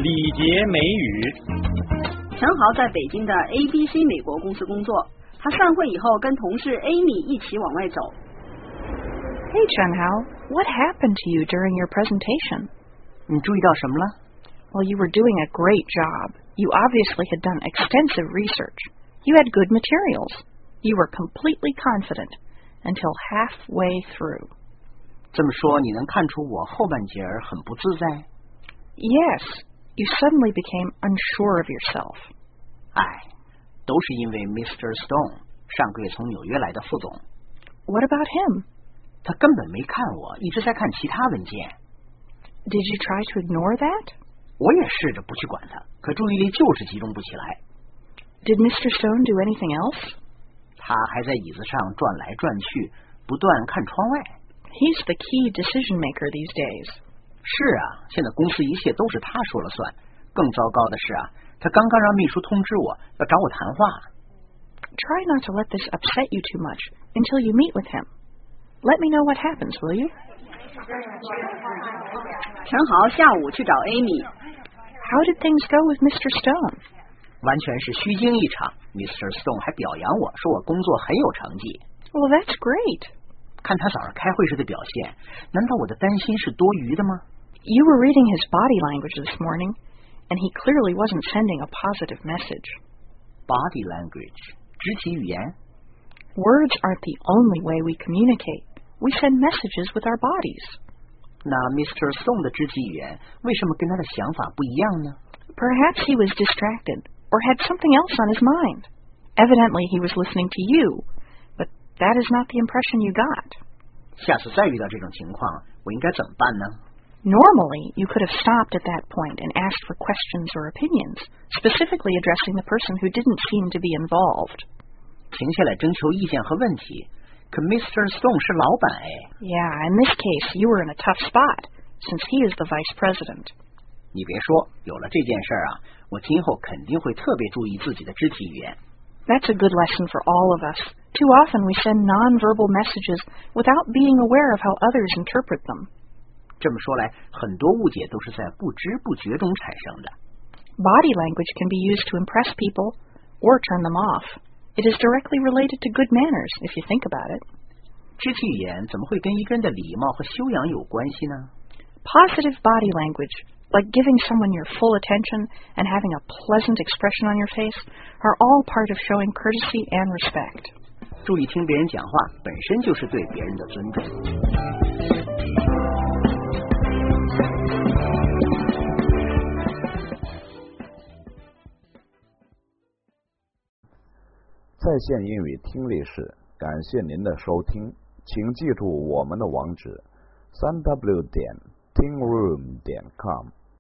礼节美语。 陈豪在北京的 ABC 美国公司工作，他散会以后跟同事 Amy 一起往外走。 Hey Chenhao, what happened to you during your presentation? 你注意到什么了？ Well, you were doing a great job. You obviously had done extensive research. You had good materials. You were completely confident until halfway through. 这么说，你能看出我后半截很不自在？ Yes, you suddenly became unsure of yourself. 都是因为 Mr. Stone 上个月从纽约来的副总。 What about him? 他根本没看我，一直在看其他文件。 Did you try to ignore that? 我也试着不去管他，可注意力就是集中不起来。 Did Mr. Stone do anything else? 他还在椅子上转来转去，不断看窗外。 He's the key decision maker these days. 是啊，现在公司一切都是他说了算。更糟糕的是啊，他刚刚让秘书通知我要找我谈话。 Try not to let this upset you too much until you meet with him. Let me know what happens, will you? 陈豪下午去找 Amy。 How did things go with Mr. Stone? 完全是虚惊一场。Mr. Stone 还表扬我说我工作很有成绩。 Well, that's great. 看他早上开会时的表现，难道我的担心是多余的吗？ You were reading his body language this morning, and he clearly wasn't sending a positive message. Body language 肢体语言。 Words aren't the only way we communicate. We send messages with our bodies. 那 Mr. Stone 的肢体语言为什么跟他的想法不一样呢？ Perhaps he was distracted or had something else on his mind. Evidently he was listening to you, but that is not the impression you got. 下次再遇到这种情况，我应该怎么办呢？ Normally, you could have stopped at that point and asked for questions or opinions, specifically addressing the person who didn't seem to be involved. 停下来征求意见和问题，可 Mr. Stone 是老板哎。 Yeah, in this case, you were in a tough spot, since he is the vice president. 你别说，有了这件事啊，我今后肯定会特别注意自己的肢体语言。 That's a good lesson for all of us. Too often we send nonverbal messages without being aware of how others interpret them. 这么说来，很多误解都是在不知不觉中产生的。 Body language can be used to impress people or turn them off. It is directly related to good manners, if you think about it. 肢体语言怎么会跟一个人的礼貌和修养有关系呢？ Positive body language, like giving someone your full attention and having a pleasant expression on your face, are all part of showing courtesy and respect. 注意听别人讲话，本身就是对别人的尊重。 在线英语听力室，感谢您的收听，请记住我们的网址：3w.tingroom.com。